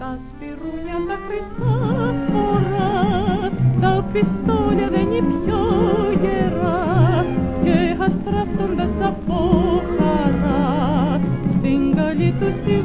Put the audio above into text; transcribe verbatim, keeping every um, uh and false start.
τα σφυρούνια τα χρυσά φορά, τα πιστόλια δεν είναι πιο γερά και αστράφτοντας από χαρά στην καλή του